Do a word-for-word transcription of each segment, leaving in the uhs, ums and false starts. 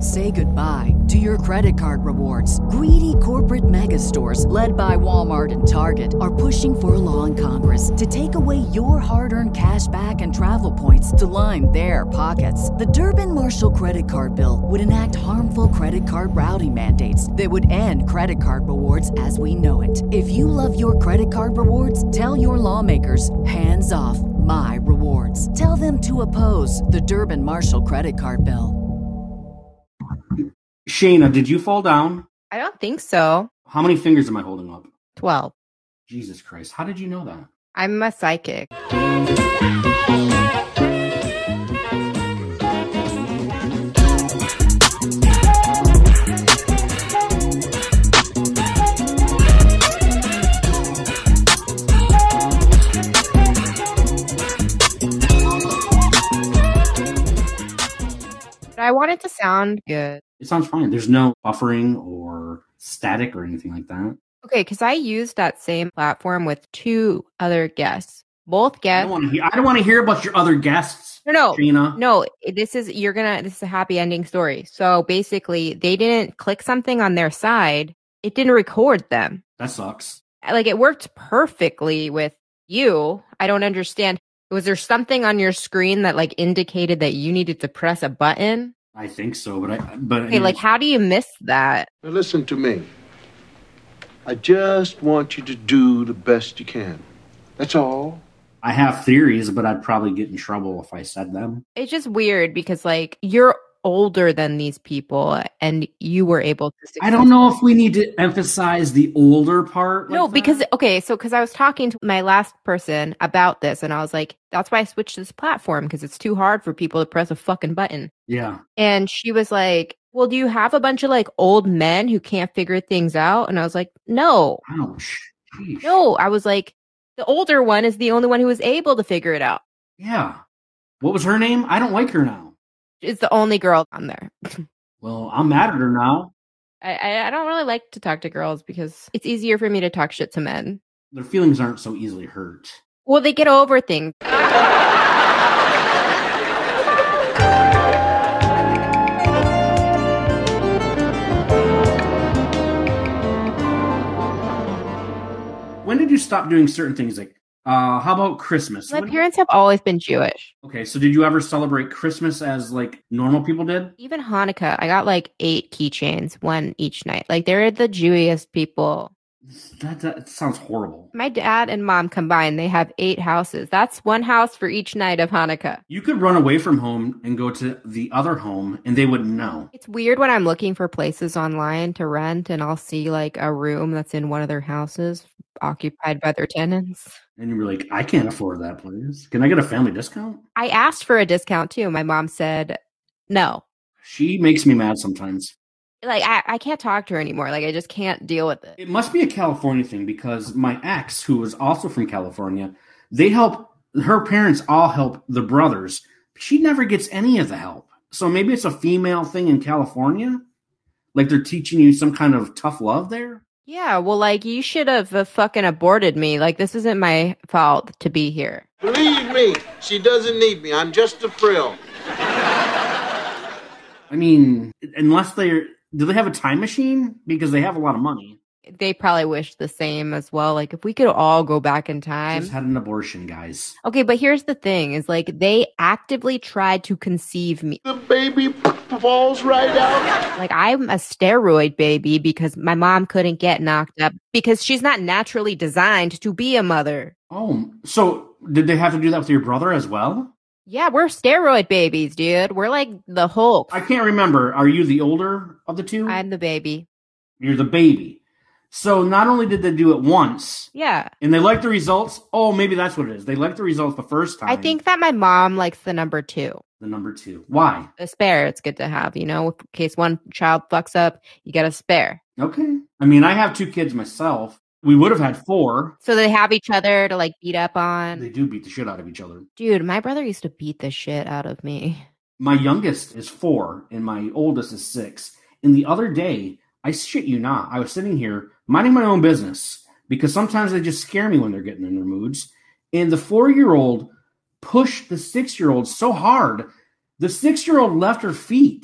Say goodbye to your credit card rewards. Greedy corporate mega stores, led by Walmart and Target, are pushing for a law in Congress to take away your hard-earned cash back and travel points to line their pockets. The Durbin-Marshall credit card bill would enact harmful credit card routing mandates that would end credit card rewards as we know it. If you love your credit card rewards, tell your lawmakers, hands off my rewards. Tell them to oppose the Durbin-Marshall credit card bill. Shayna, did you fall down? I don't think so. How many fingers am I holding up? twelve. Jesus Christ. How did you know that? I'm a psychic. I want it to sound good. It sounds fine. There's no buffering or static or anything like that. Okay, because I used that same platform with two other guests. Both guests. I don't want to hear, I don't want to hear about your other guests. No, no, Shayna. no. This is you're gonna. This is a happy ending story. So basically, they didn't click something on their side. It didn't record them. That sucks. Like it worked perfectly with you. I don't understand. Was there something on your screen that like indicated that you needed to press a button? I think so, but I but Okay, like how do you miss that? Now listen to me. I just want you to do the best you can. That's all. I have theories, but I'd probably get in trouble if I said them. It's just weird because like you're older than these people and you were able to I don't know if we need to emphasize the older part. Like no, that. because okay, so because I was talking to my last person about this and I was like, that's why I switched this platform because it's too hard for people to press a fucking button. Yeah. And she was like, well, do you have a bunch of like old men who can't figure things out? And I was like, no. Ouch. Sheesh. No, I was like, the older one is the only one who was able to figure it out. Yeah. What was her name? I don't like her now. It's the only girl on there. Well, I'm mad at her now. I, I, I don't really like to talk to girls because it's easier for me to talk shit to men. Their feelings aren't so easily hurt. Well, they get over things. When did you stop doing certain things? Like, uh, how about Christmas? My When- parents have always been Jewish. Okay, so did you ever celebrate Christmas as like normal people did? Even Hanukkah, I got like eight keychains, one each night. Like they're the Jewiest people. That, that sounds horrible. My dad and mom combined, they have eight houses. That's one house for each night of Hanukkah. You could run away from home and go to the other home and they wouldn't know. It's weird when I'm looking for places online to rent and I'll see like a room that's in one of their houses occupied by their tenants. And you were like, I can't afford that place. Can I get a family discount? I asked for a discount too. My mom said no. She makes me mad sometimes. Like, I, I can't talk to her anymore. Like, I just can't deal with it. It must be a California thing because my ex, who was also from California, they help, her parents all help the brothers. She never gets any of the help. So maybe it's a female thing in California? Like they're teaching you some kind of tough love there? Yeah, well, like, you should have uh, fucking aborted me. Like, this isn't my fault to be here. Believe me, she doesn't need me. I'm just a frill. I mean, unless they're... Do they have a time machine? Because they have a lot of money. They probably wish the same as well. Like, if we could all go back in time. Just had an abortion, guys. Okay, but here's the thing, is like, they actively tried to conceive me. The baby falls right out. Like, I'm a steroid baby because my mom couldn't get knocked up because she's not naturally designed to be a mother. Oh, so did they have to do that with your brother as well? Yeah, we're steroid babies, dude. We're like the Hulk. I can't remember. Are you the older of the two? I'm the baby. You're the baby. So not only did they do it once, yeah, and they liked the results. Oh, maybe that's what it is. They liked the results the first time. I think that my mom likes the number two. The number two. Why? A spare. It's good to have, you know, in case one child fucks up, you get a spare. Okay. I mean, I have two kids myself. We would have had four. So they have each other to like beat up on. They do beat the shit out of each other. Dude, my brother used to beat the shit out of me. My youngest is four and my oldest is six. And the other day, I shit you not, I was sitting here minding my own business because sometimes they just scare me when they're getting in their moods. And the four-year-old pushed the six-year-old so hard, the six-year-old left her feet.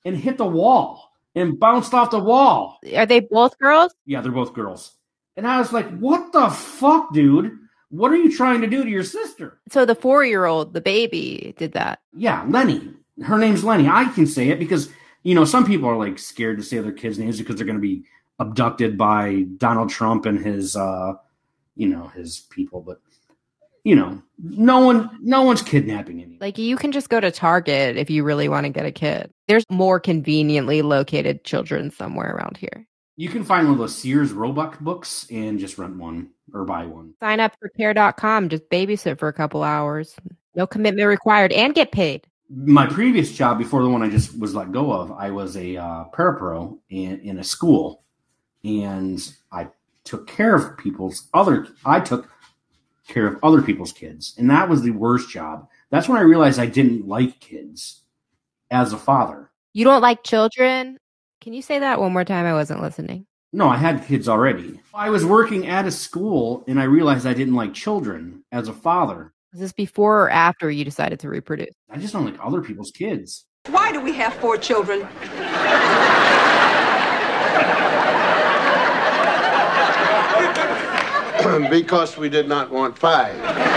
and hit the wall and bounced off the wall. Are they both girls? Yeah, they're both girls. And I was like, what the fuck, dude? What are you trying to do to your sister? So the four-year-old, the baby, did that. Yeah, Lenny. Her name's Lenny. I can say it because, you know, some people are like scared to say their kids' names because they're going to be abducted by Donald Trump and his, uh, you know, his people. But, you know, no one, no one's kidnapping anyone. Like, you can just go to Target if you really want to get a kid. There's more conveniently located children somewhere around here. You can find one of those Sears Roebuck books and just rent one or buy one. Sign up for care dot com. Just babysit for a couple hours. No commitment required and get paid. My previous job before the one I just was let go of, I was a uh, parapro in, in a school. And I took care of people's other, I took care of other people's kids. And that was the worst job. That's when I realized I didn't like kids as a father. You don't like children? Can you say that one more time? I wasn't listening. No, I had kids already. I was working at a school and I realized I didn't like children as a father. Was this before or after you decided to reproduce? I just don't like other people's kids. Why do we have four children? Because we did not want five.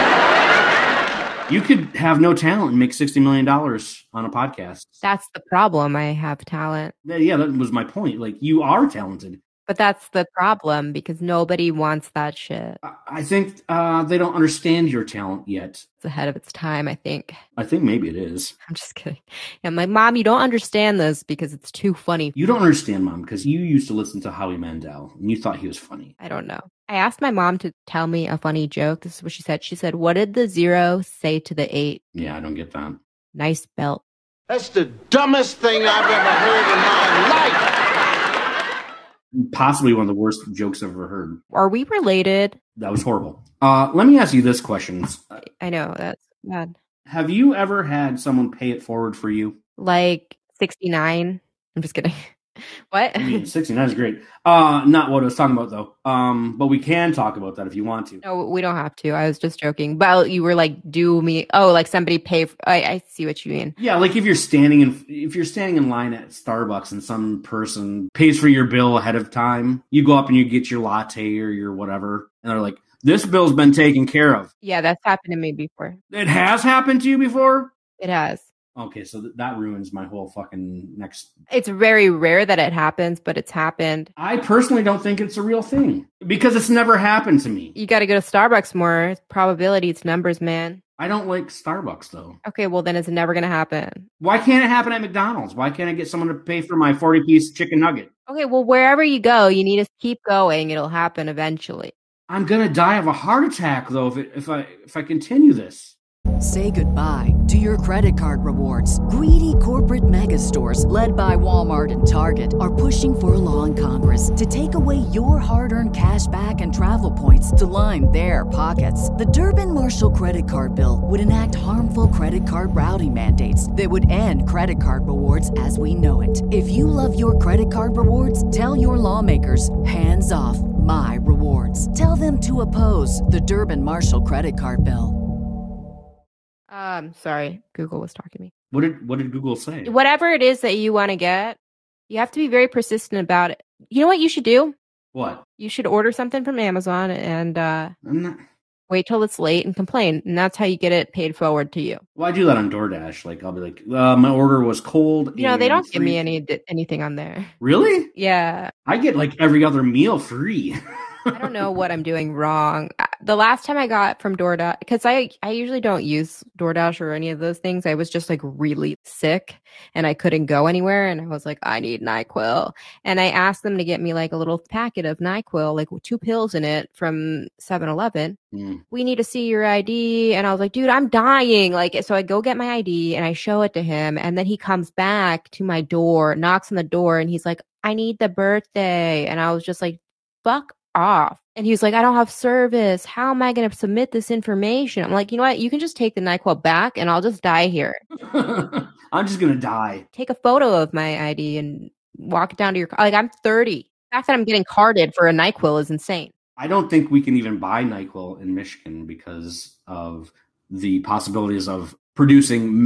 You could have no talent and make sixty million dollars on a podcast. That's the problem. I have talent. Yeah, that was my point. Like, you are talented. But that's the problem because nobody wants that shit. I think uh, they don't understand your talent yet. It's ahead of its time, I think. I think maybe it is. I'm just kidding. Yeah, my mom, you don't understand this because it's too funny. You don't understand, Mom, because you used to listen to Howie Mandel and you thought he was funny. I don't know. I asked my mom to tell me a funny joke. This is what she said. She said, what did the zero say to the eight? Yeah, I don't get that. Nice belt. That's the dumbest thing I've ever heard in my life. Possibly one of the worst jokes I've ever heard. Are we related? That was horrible. Uh, let me ask you this question. I know, that's bad. Have you ever had someone pay it forward for you? Like sixty-nine? I'm just kidding. What? I mean, sixty-nine is great. Uh, not what I was talking about, though. Um, but we can talk about that if you want to. No, we don't have to. I was just joking. But you were like, do me. Oh, like somebody pay. For, I, I see what you mean. Yeah, like if you're standing in if you're standing in line at Starbucks and some person pays for your bill ahead of time, you go up and you get your latte or your whatever, and they're like, "This bill's been taken care of." Yeah, that's happened to me before. It has happened to you before? It has. Okay, so th- that ruins my whole fucking next... It's very rare that it happens, but it's happened. I personally don't think it's a real thing because it's never happened to me. You got to go to Starbucks more. It's probability, it's numbers, man. I don't like Starbucks, though. Okay, well, then it's never going to happen. Why can't it happen at McDonald's? Why can't I get someone to pay for my forty-piece chicken nugget? Okay, well, wherever you go, you need to keep going. It'll happen eventually. I'm going to die of a heart attack, though, if, it, if I if I continue this. Say goodbye to your credit card rewards. Greedy corporate mega stores, led by Walmart and Target, are pushing for a law in Congress to take away your hard-earned cash back and travel points to line their pockets. The Durbin-Marshall credit card bill would enact harmful credit card routing mandates that would end credit card rewards as we know it. If you love your credit card rewards, tell your lawmakers, hands off my rewards. Tell them to oppose the Durbin-Marshall credit card bill. Um, sorry, Google was talking to me. What did what did Google say? Whatever it is that you want to get, you have to be very persistent about it. You know what you should do? What? You should order something from Amazon and uh, I'm not... wait till it's late and complain. And that's how you get it paid forward to you. Well, I do that on DoorDash. Like, I'll be like, uh, my order was cold. You know, they don't free. give me any anything on there. Really? Yeah. I get like every other meal free. I don't know what I'm doing wrong. The last time I got from DoorDash, because I, I usually don't use DoorDash or any of those things. I was just like really sick and I couldn't go anywhere. And I was like, I need NyQuil. And I asked them to get me like a little packet of NyQuil, like with two pills in it from seven eleven. Mm. We need to see your I D. And I was like, dude, I'm dying. Like, so I go get my I D and I show it to him. And then he comes back to my door, knocks on the door, and he's like, I need the birthday. And I was just like, fuck off. And he was like, I don't have service. How am I going to submit this information? I'm like, you know what? You can just take the NyQuil back and I'll just die here. I'm just going to die. Take a photo of my I D and walk it down to your car. Like, I'm thirty. The fact that I'm getting carded for a NyQuil is insane. I don't think we can even buy NyQuil in Michigan because of the possibilities of producing meth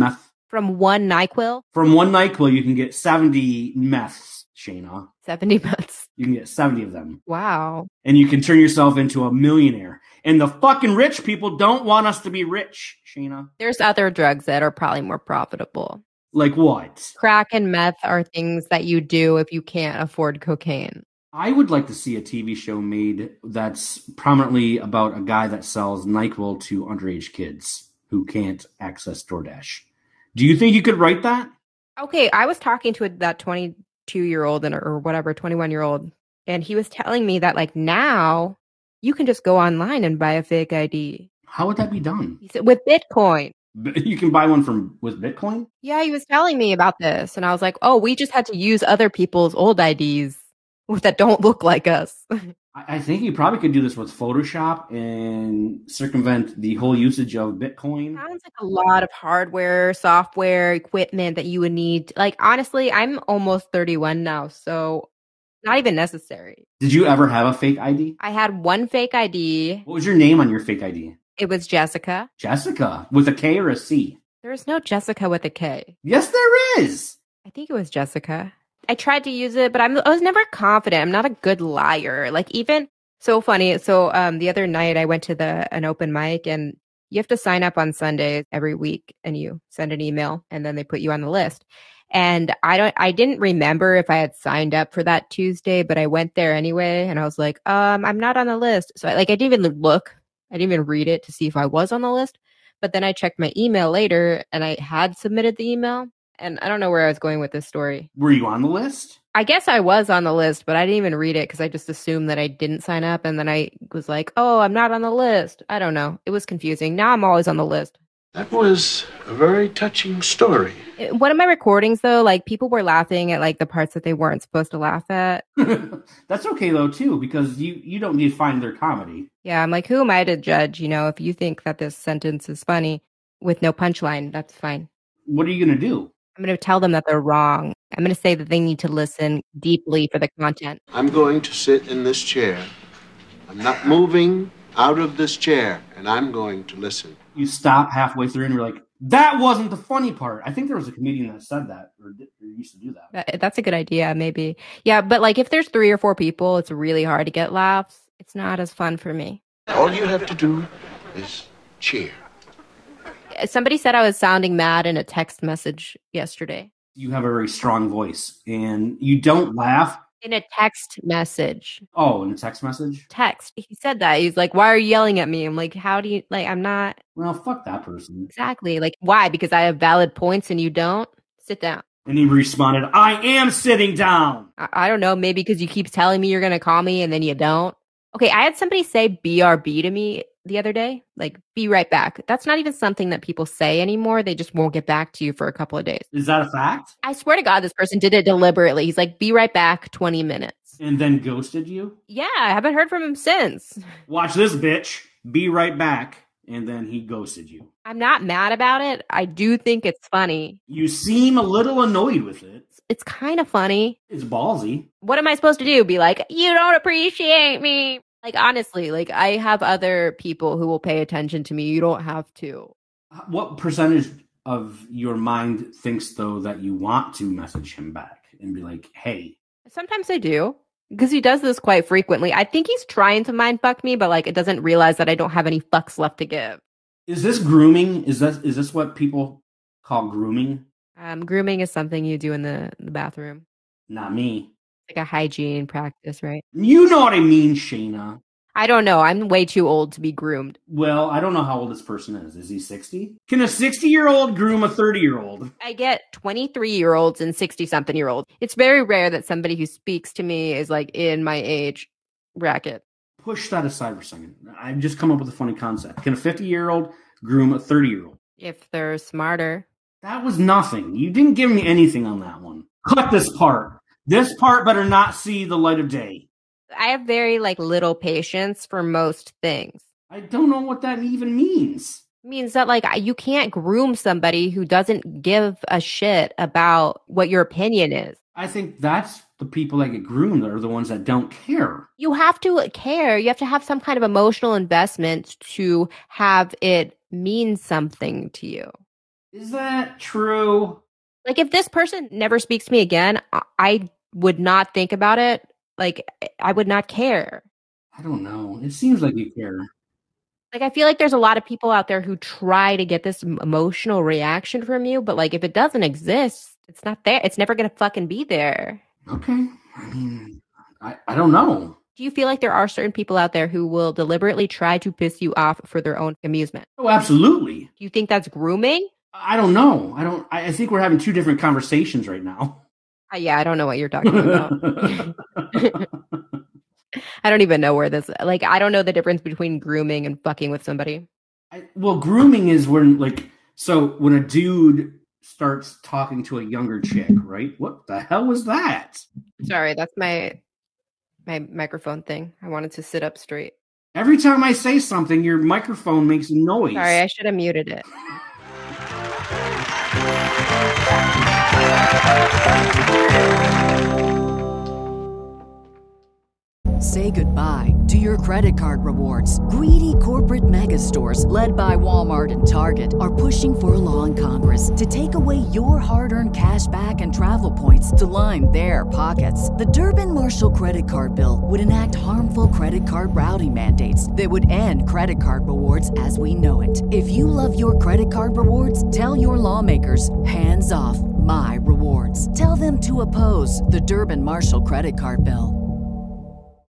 From one NyQuil? From one NyQuil, you can get seventy meths, Shayna. seventy months. You can get seventy of them. Wow. And you can turn yourself into a millionaire. And the fucking rich people don't want us to be rich, Shayna. There's other drugs that are probably more profitable. Like what? Crack and meth are things that you do if you can't afford cocaine. I would like to see a T V show made that's prominently about a guy that sells NyQuil to underage kids who can't access DoorDash. Do you think you could write that? Okay, I was talking to that twenty-two-year-old and or whatever, twenty-one-year-old, and he was telling me that like now you can just go online and buy a fake I D. How would that be done? He said with Bitcoin. You can buy one from with Bitcoin? Yeah, he was telling me about this, and I was like, "Oh, we just had to use other people's old I Ds that don't look like us." I think you probably could do this with Photoshop and circumvent the whole usage of Bitcoin. Sounds like a lot of hardware, software, equipment that you would need. Like, honestly, I'm almost thirty-one now, so not even necessary. Did you ever have a fake I D? I had one fake I D. What was your name on your fake I D? It was Jessica. Jessica, with a K or a C? There's no Jessica with a K. Yes, there is. I think it was Jessica. I tried to use it, but I'm, I was never confident. I'm not a good liar. Like even so funny. So um, the other night I went to the an open mic, and you have to sign up on Sundays every week, and you send an email, and then they put you on the list. And I don't, I didn't remember if I had signed up for that Tuesday, but I went there anyway, and I was like, um, I'm not on the list. So I, like I didn't even look, I didn't even read it to see if I was on the list. But then I checked my email later, and I had submitted the email. And I don't know where I was going with this story. Were you on the list? I guess I was on the list, but I didn't even read it because I just assumed that I didn't sign up. And then I was like, oh, I'm not on the list. I don't know. It was confusing. Now I'm always on the list. That was a very touching story. One of my recordings, though, like people were laughing at like the parts that they weren't supposed to laugh at. That's okay, though, too, because you, you don't need to find their comedy. Yeah, I'm like, who am I to judge? You know, if you think that this sentence is funny with no punchline, that's fine. What are you going to do? I'm going to tell them that they're wrong. I'm going to say that they need to listen deeply for the content. I'm going to sit in this chair. I'm not moving out of this chair, and I'm going to listen. You stop halfway through and you're like, that wasn't the funny part. I think there was a comedian that said that or, did, or used to do that. that. That's a good idea, maybe. Yeah, but like if there's three or four people, it's really hard to get laughs. It's not as fun for me. All you have to do is cheer. Somebody said I was sounding mad in a text message yesterday. You have a very strong voice and you don't laugh. In a text message. Oh, in a text message? Text. He said that. He's like, why are you yelling at me? I'm like, how do you, like, I'm not. Well, fuck that person. Exactly. Like, why? Because I have valid points and you don't? Sit down. And he responded, I am sitting down. I, I don't know. Maybe because you keep telling me you're going to call me and then you don't. Okay, I had somebody say B R B to me the other day, like, be right back. That's not even something that people say anymore. They just won't get back to you for a couple of days. Is that a fact? I swear to God, this person did it deliberately. He's like, be right back, twenty minutes. And then ghosted you? Yeah, I haven't heard from him since. Watch this, bitch. Be right back. And then he ghosted you. I'm not mad about it. I do think it's funny. You seem a little annoyed with it. It's kind of funny. It's ballsy. What am I supposed to do? Be like, you don't appreciate me. Like, honestly, like, I have other people who will pay attention to me. You don't have to. What percentage of your mind thinks, though, that you want to message him back and be like, hey? Sometimes I do. Because he does this quite frequently. I think he's trying to mind fuck me, but, like, it doesn't realize that I don't have any fucks left to give. Is this grooming? Is that is this what people call grooming? Um, grooming is something you do in the, the bathroom. Not me. Like a hygiene practice, right? You know what I mean, Shayna. I don't know. I'm way too old to be groomed. Well, I don't know how old this person is. Is he sixty? Can a sixty-year-old groom a thirty-year-old? I get twenty-three-year-olds and sixty-something-year-olds. It's very rare that somebody who speaks to me is, like, in my age bracket. Push that aside for a second. I've just come up with a funny concept. Can a fifty-year-old groom a thirty-year-old? If they're smarter. That was nothing. You didn't give me anything on that one. Cut this part. This part better not see the light of day. I have very, like, little patience for most things. I don't know what that even means. It means that, like, you can't groom somebody who doesn't give a shit about what your opinion is. I think that's the people that get groomed that are the ones that don't care. You have to care. You have to have some kind of emotional investment to have it mean something to you. Is that true? Like, if this person never speaks to me again, I, I would not think about it. Like, I would not care. I don't know. It seems like you care. Like, I feel like there's a lot of people out there who try to get this emotional reaction from you, but like, if it doesn't exist, it's not there. It's never going to fucking be there. Okay. I mean, I, I don't know. Do you feel like there are certain people out there who will deliberately try to piss you off for their own amusement? Oh, absolutely. Do you think that's grooming? I don't know. I don't. I think we're having two different conversations right now. Uh, yeah, I don't know what you're talking about. I don't even know where this. Like, I don't know the difference between grooming and fucking with somebody. I, well, grooming is when, like, so when a dude starts talking to a younger chick, right? What the hell was that? Sorry, that's my my microphone thing. I wanted to sit up straight. Every time I say something, your microphone makes a noise. Sorry, I should have muted it. Say goodbye to your credit card rewards. Greedy corporate mega stores, led by Walmart and Target, are pushing for a law in Congress to take away your hard-earned cash back and travel points to line their pockets. The Durbin-Marshall credit card bill would enact harmful credit card routing mandates that would end credit card rewards as we know it. If you love your credit card rewards, tell your lawmakers, hands off my rewards. Tell them to oppose the Durbin-Marshall credit card bill.